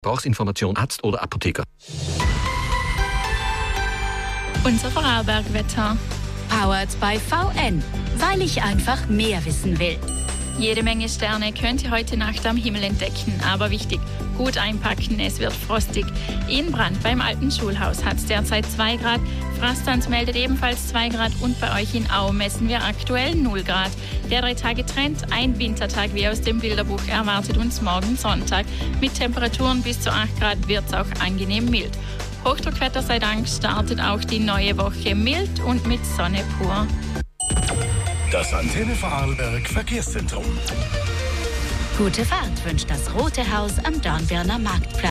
Brauchsinformation Arzt oder Apotheker. Unser Vorarlberg-Wetter. Powered by VN, weil ich einfach mehr wissen will. Jede Menge Sterne könnt ihr heute Nacht am Himmel entdecken. Aber wichtig, gut einpacken, es wird frostig. In Brand beim alten Schulhaus hat es derzeit 2 Grad. Frastanz meldet ebenfalls 2 Grad und bei euch in Au messen wir aktuell 0 Grad. Der 3-Tage-Trend, ein Wintertag wie aus dem Bilderbuch, erwartet uns morgen Sonntag. Mit Temperaturen bis zu 8 Grad wird es auch angenehm mild. Hochdruckwetter sei Dank startet auch die neue Woche mild und mit Sonne pur. Das Antenne Vorarlberg Verkehrszentrum. Gute Fahrt wünscht das Rote Haus am Dornbirner Marktplatz.